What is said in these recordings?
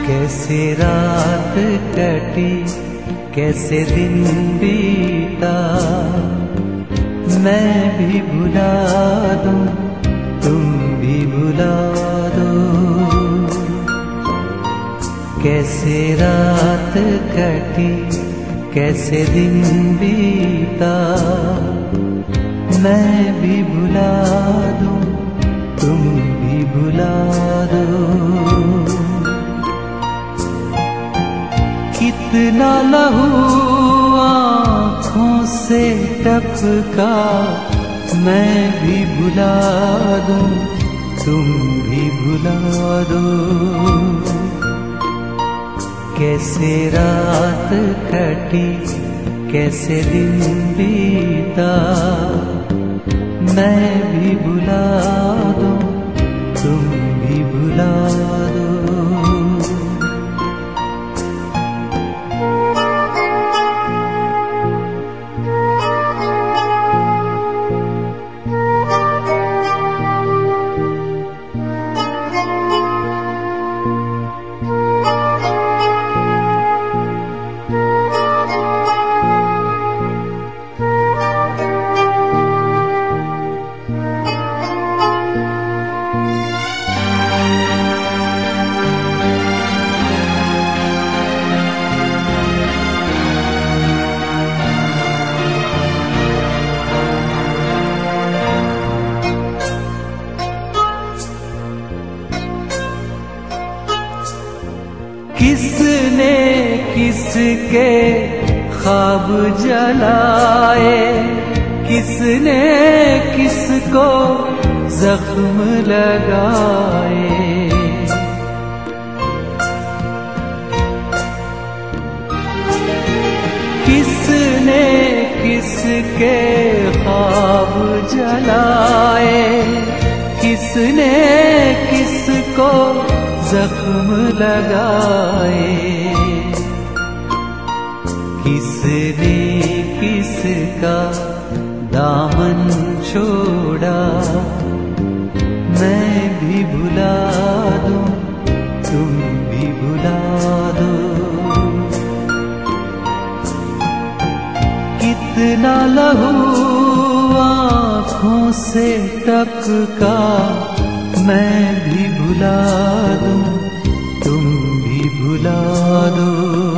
कैसे रात कटी कैसे दिन बीता, मैं भी भुला दूं तुम भी भुला दो। कैसे रात कटी कैसे दिन बीता, मैं भी भुला दूं तुम भी भुला दो। कितना लहू आँखों से टपका, मैं भी भुला दूं तुम भी भुला दो। कैसे रात कटी कैसे दिन बीता, मैं भी भुला दूं तुम भी भुला दो। किसने किसके ख्वाब जलाए, किसने किसको जख्म लगाए। किसने किसके ख्वाब जलाए, किसने किसको जख्म लगाए। किसने किसका दामन छोड़ा, मैं भी भुला दूं तुम भी भुला दो। कितना लहू आँखों से टपका, मैं भी भुला दूं तुम भी भुला दो।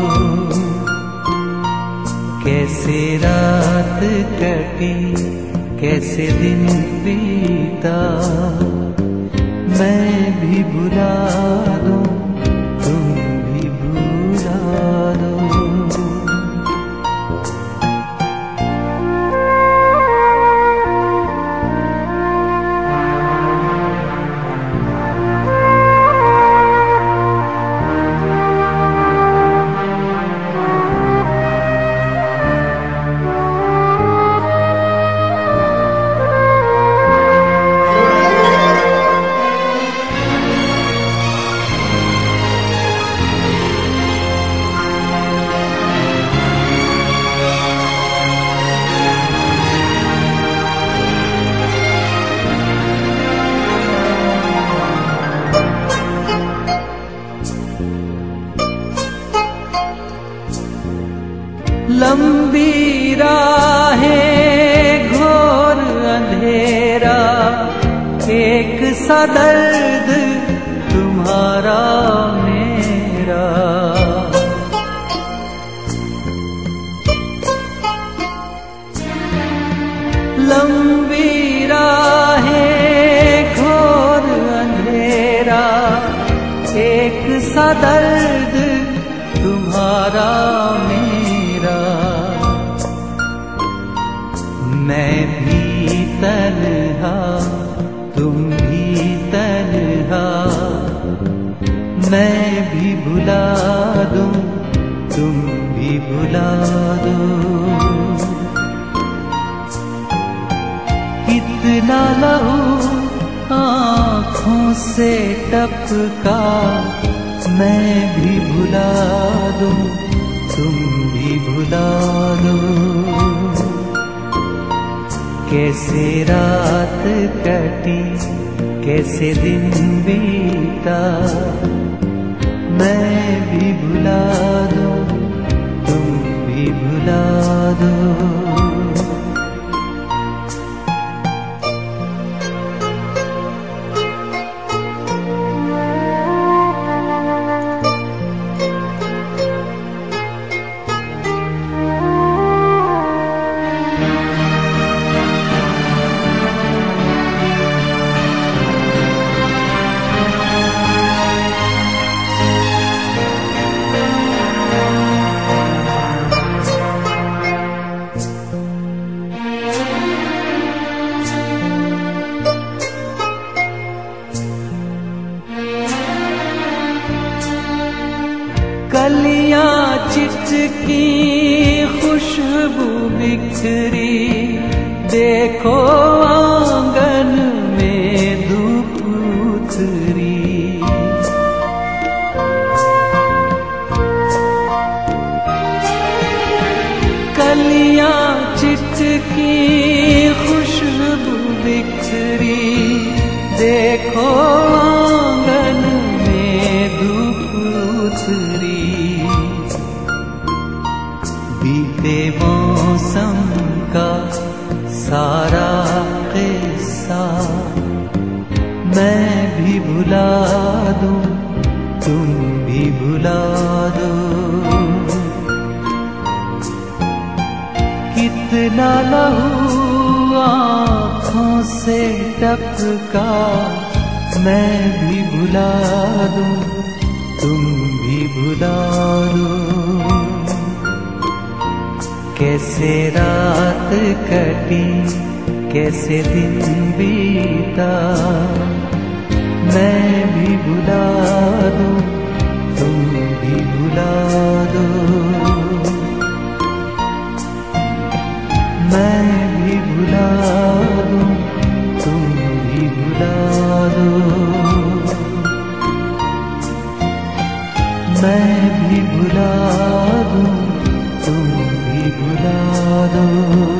कैसे रात कटी कैसे दिन बीता, मैं भी भुला दूं तुम भी भुला दो। लंबी राहें घोर अंधेरा, एक सा दर्द तुम्हारा मेरा। लंबी राहें घोर अंधेरा, एक सा दर्द तुम्हारा मेरा। मैं भी तन्हा तुम भी तन्हा, मैं भी भुला दूं तुम भी भुला दो। कितना लहू आँखों से टपका, मैं भी भुला दूं तुम भी भुला दो। कैसे रात कटी कैसे दिन बीता, मैं भी भुला दूं, तुम भी भुला दो। कलियां चिटकी खुशबू बिखरी, देखो आंगन में धूप उतरी। कलियां चिटकी खुशबू बिखरी, देखो आंगन में धूप उतरी। बीते मौसम का सारा किस्सा मैं भी भुला दूं, तुम भी भुला दो। कितना लहू आँखों से टपका, मैं भी भुला दूं, तुम भी भुला दो। कैसे रात कटी, कैसे दिन बीता, मैं भी भुला दूं, तुम भी भुला दो। मैं भी भुला दूं, तुम भी भुला दो। मैं भी भुला दूं, तुम भी भुला दो।